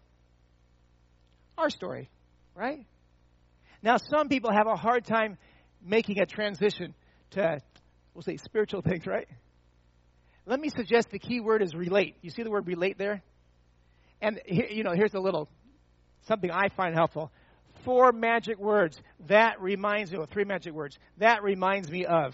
Our story, right? Now, some people have a hard time making a transition to, we'll say, spiritual things, right? Let me suggest the key word is relate. You see the word relate there? And, here, you know, here's a little, something I find helpful. Four magic words. That reminds me, or three magic words. That reminds me of.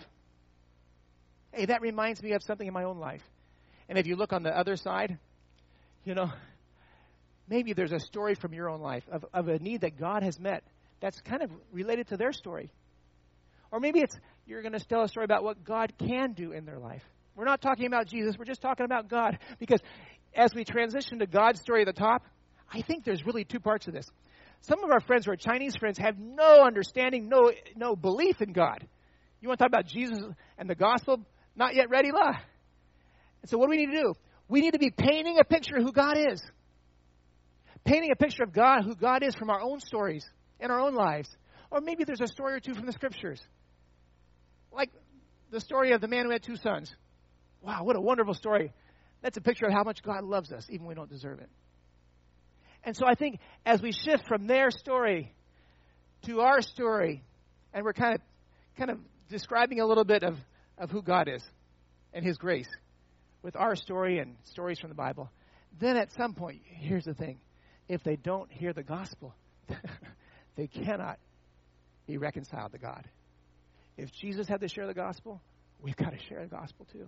Hey, that reminds me of something in my own life. And if you look on the other side, you know, maybe there's a story from your own life of, of a need that God has met that's kind of related to their story. Or maybe it's you're going to tell a story about what God can do in their life. We're not talking about Jesus. We're just talking about God. Because as we transition to God's story at the top, I think there's really two parts of this. Some of our friends who are Chinese friends have no understanding, no no belief in God. You want to talk about Jesus and the gospel? Not yet ready, la. And so what do we need to do? We need to be painting a picture of who God is. Painting a picture of God, who God is from our own stories in our own lives. Or maybe there's a story or two from the scriptures. Like the story of the man who had two sons. Wow, what a wonderful story. That's a picture of how much God loves us, even when we don't deserve it. And so I think as we shift from their story to our story, and we're kind of kind of describing a little bit of, of who God is and his grace with our story and stories from the Bible, then at some point, here's the thing. If they don't hear the gospel, they cannot be reconciled to God. If Jesus had to share the gospel, we've got to share the gospel too.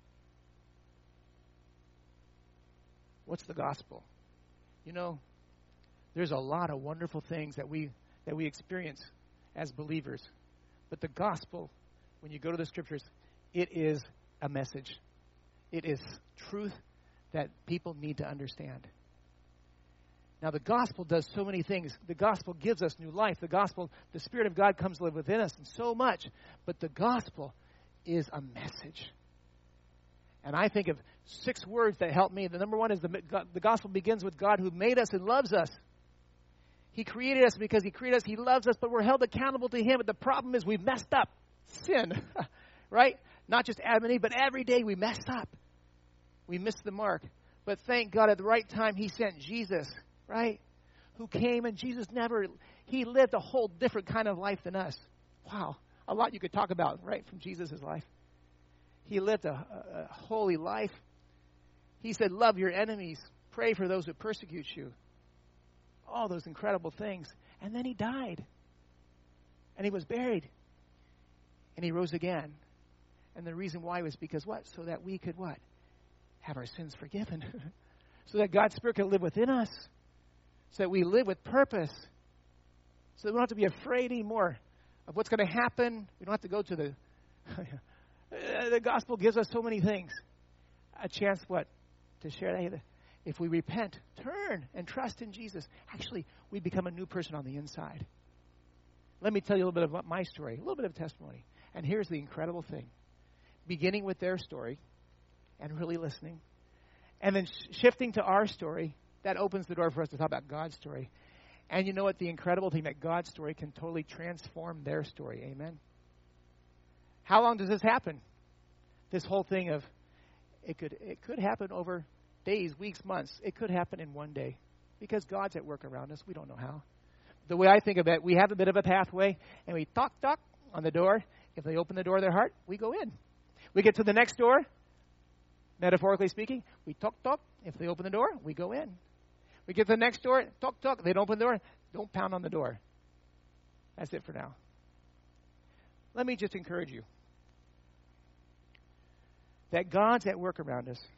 What's the gospel? You know, there's a lot of wonderful things that we that we experience as believers. But the gospel, when you go to the scriptures, it is a message. It is truth that people need to understand. Now, the gospel does so many things. The gospel gives us new life. The gospel, the Spirit of God comes to live within us and so much. But the gospel is a message. And I think of six words that help me. The number one is the, the gospel begins with God who made us and loves us. He created us because he created us. He loves us, but we're held accountable to him. But the problem is we've messed up. Sin, right? Not just Adam and Eve, but every day we mess up. We missed the mark. But thank God at the right time he sent Jesus, right? Who came, and Jesus never, he lived a whole different kind of life than us. Wow. A lot you could talk about, right, from Jesus' life. He lived a, a, a holy life. He said, love your enemies. Pray for those who persecute you. All those incredible things. And then he died. And he was buried. And he rose again. And the reason why was because what? So that we could what? Have our sins forgiven. So that God's Spirit could live within us. So that we live with purpose. So that we don't have to be afraid anymore of what's going to happen. We don't have to go to the... The gospel gives us so many things. A chance, what? To share that. If we repent, turn, and trust in Jesus, actually, we become a new person on the inside. Let me tell you a little bit about my story, a little bit of testimony. And here's the incredible thing. Beginning with their story and really listening, and then sh- shifting to our story, that opens the door for us to talk about God's story. And you know what? The incredible thing that God's story can totally transform their story. Amen? How long does this happen? This whole thing of, it could it could happen over days, weeks, months. It could happen in one day because God's at work around us. We don't know how. The way I think of it, we have a bit of a pathway, and we knock, knock on the door. If they open the door of their heart, we go in. We get to the next door, metaphorically speaking. We talk, talk. If they open the door, we go in. We get to the next door, talk, talk. They don't open the door, don't pound on the door. That's it for now. Let me just encourage you that God's at work around us.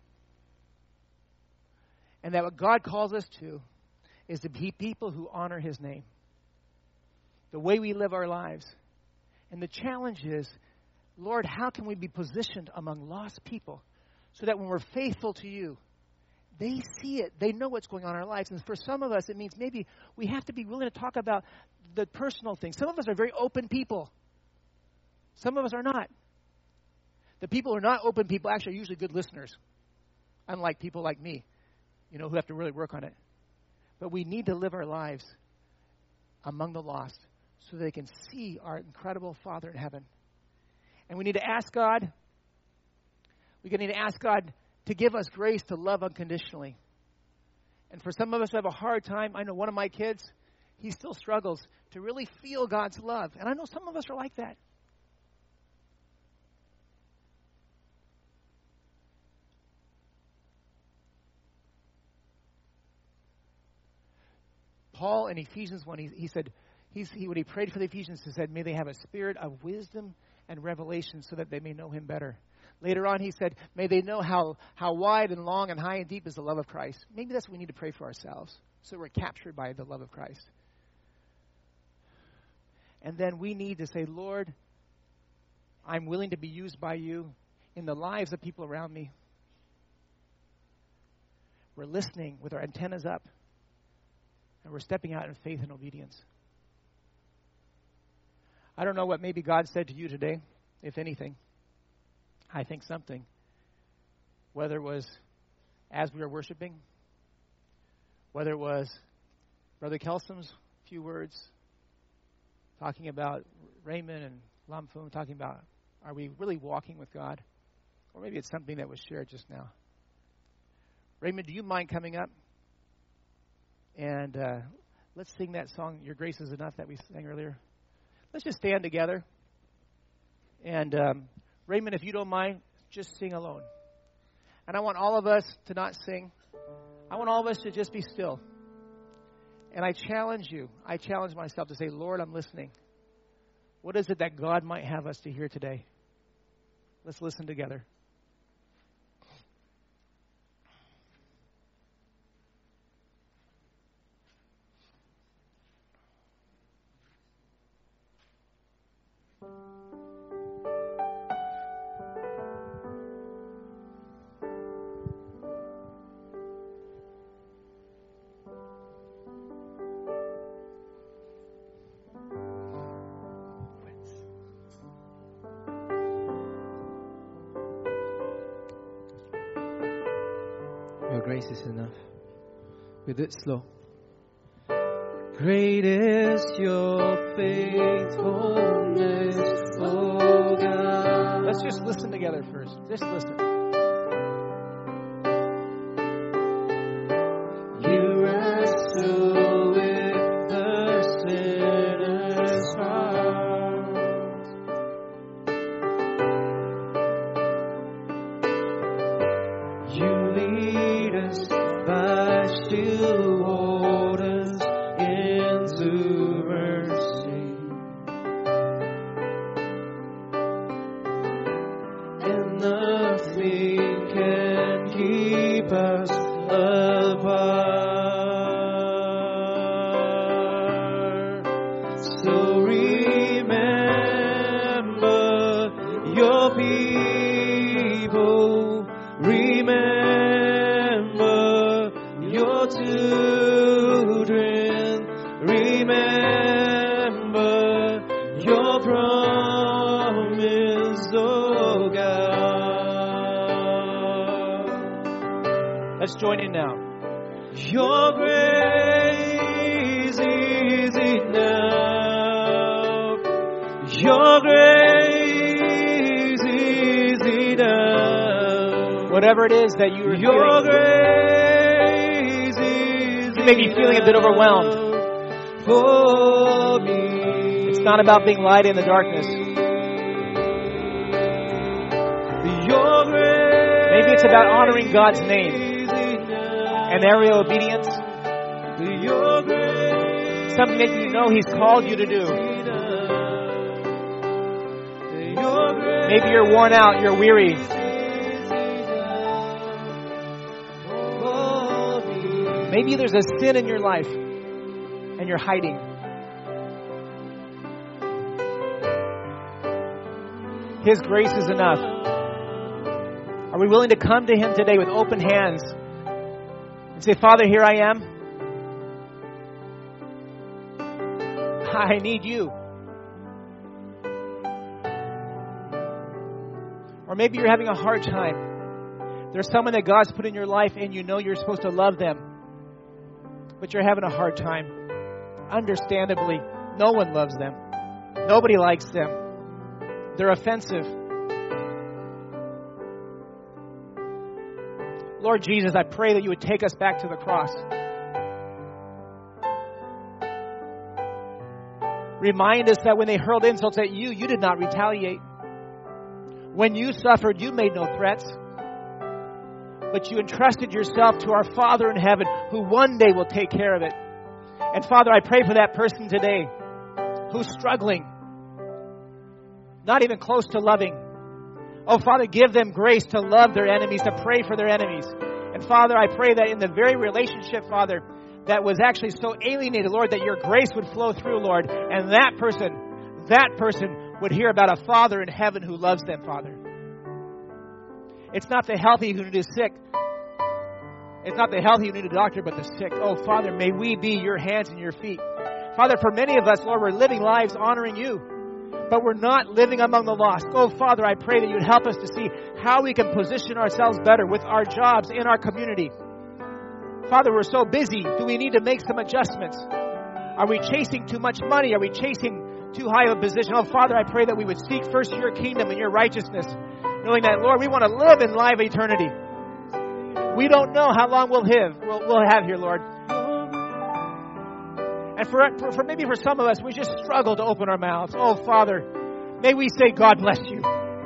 And that what God calls us to is to be people who honor his name. The way we live our lives. And the challenge is, Lord, how can we be positioned among lost people so that when we're faithful to you, they see it. They know what's going on in our lives. And for some of us, it means maybe we have to be willing to talk about the personal things. Some of us are very open people. Some of us are not. The people who are not open people actually are usually good listeners, unlike people like me, you know, who have to really work on it. But we need to live our lives among the lost so they can see our incredible Father in heaven. And we need to ask God, we need to ask God to give us grace to love unconditionally. And for some of us who have a hard time, I know one of my kids, he still struggles to really feel God's love. And I know some of us are like that. Paul in Ephesians one, he, he said, he's, he, when he prayed for the Ephesians, he said, may they have a spirit of wisdom and revelation so that they may know him better. Later on, he said, may they know how, how wide and long and high and deep is the love of Christ. Maybe that's what we need to pray for ourselves, so we're captured by the love of Christ. And then we need to say, Lord, I'm willing to be used by you in the lives of people around me. We're listening with our antennas up. And we're stepping out in faith and obedience. I don't know what maybe God said to you today, if anything. I think something. Whether it was as we were worshiping, whether it was Brother Kelsum's few words, talking about Raymond and Lamphun, talking about, are we really walking with God? Or maybe it's something that was shared just now. Raymond, do you mind coming up? And uh, let's sing that song, Your Grace is Enough, that we sang earlier. Let's just stand together. And um, Raymond, if you don't mind, just sing alone. And I want all of us to not sing. I want all of us to just be still. And I challenge you, I challenge myself to say, Lord, I'm listening. What is it that God might have us to hear today? Let's listen together.
Your grace is enough. We do it slow. Great is your faithfulness, oh God.
Let's just listen together first. Just listen.
You wrestle with the sinner's heart. You lead us by still waters into mercy, and nothing can keep us apart. So remember your people, remember your children, remember your promise, oh God.
Let's join in now.
Your grace is enough. Your grace is enough.
Whatever it is that you are
Your
feeling,
grace is
you may be feeling a bit overwhelmed.
for me.
It's not about being light in the darkness.
Your grace
Maybe it's about honoring God's name
is enough.
and area of obedience.
Your grace
Something that you know He's called you to do.
is enough. Your grace
Maybe you're worn out, you're weary.
is enough for me.
Maybe there's a sin in your life and you're hiding. His grace is enough. Are Are we willing to come to Him today with open hands and say, Father, here I am. I need you. Or maybe you're having a hard time. There's someone that God's put in your life and you know you're supposed to love them, but you're having a hard time. Understandably, no one loves them. Nobody likes them. They're offensive. Lord Jesus, I pray that you would take us back to the cross. Remind us that when they hurled insults at you, you did not retaliate. When you suffered, you made no threats. But you entrusted yourself to our Father in heaven, who one day will take care of it. And Father, I pray for that person today who's struggling, not even close to loving. Oh, Father, give them grace to love their enemies, to pray for their enemies. And Father, I pray that in the very relationship, Father, that was actually so alienated, Lord, that your grace would flow through, Lord, and that person, that person would hear about a Father in heaven who loves them, Father. It's not the healthy who need a sick. It's not the healthy who need a doctor, but the sick. Oh, Father, may we be your hands and your feet. Father, for many of us, Lord, we're living lives honoring you, but we're not living among the lost. Oh, Father, I pray that you would help us to see how we can position ourselves better with our jobs in our community. Father, we're so busy. Do we need to make some adjustments? Are we chasing too much money? Are we chasing too high of a position? Oh, Father, I pray that we would seek first your kingdom and your righteousness, knowing that, Lord, we want to live in live eternity. We don't know how long we'll have, we'll, we'll have here, Lord. And for, for, for maybe for some of us, we just struggle to open our mouths. Oh, Father, may we say, God bless you.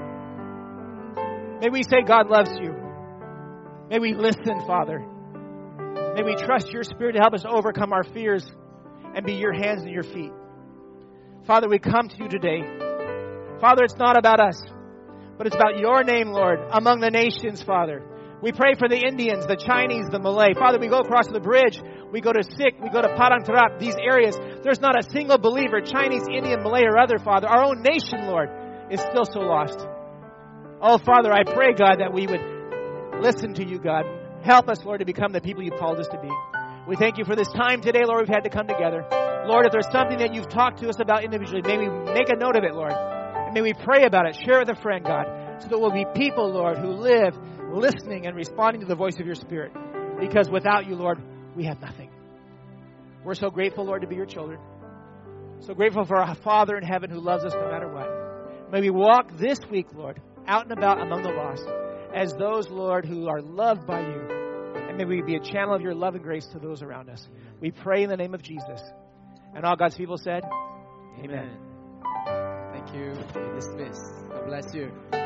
May we say, God loves you. May we listen, Father. May we trust your Spirit to help us overcome our fears and be your hands and your feet. Father, we come to you today. Father, it's not about us, but it's about your name, Lord, among the nations, Father. We pray for the Indians, the Chinese, the Malay. Father, we go across the bridge. We go to Sikh. We go to Padang Tarap. These areas, there's not a single believer, Chinese, Indian, Malay, or other, Father. Our own nation, Lord, is still so lost. Oh, Father, I pray, God, that we would listen to you, God. Help us, Lord, to become the people you've called us to be. We thank you for this time today, Lord, we've had to come together. Lord, if there's something that you've talked to us about individually, may we make a note of it, Lord. And may we pray about it. Share it with a friend, God, so that we'll be people, Lord, who live listening and responding to the voice of your Spirit. Because without you, Lord, we have nothing. We're so grateful, Lord, to be your children. So grateful for our Father in heaven who loves us no matter what. May we walk this week, Lord, out and about among the lost as those, Lord, who are loved by you. And may we be a channel of your love and grace to those around us. We pray in the name of Jesus. And all God's people said, Amen.
Amen. Thank you. Dismiss. God bless you.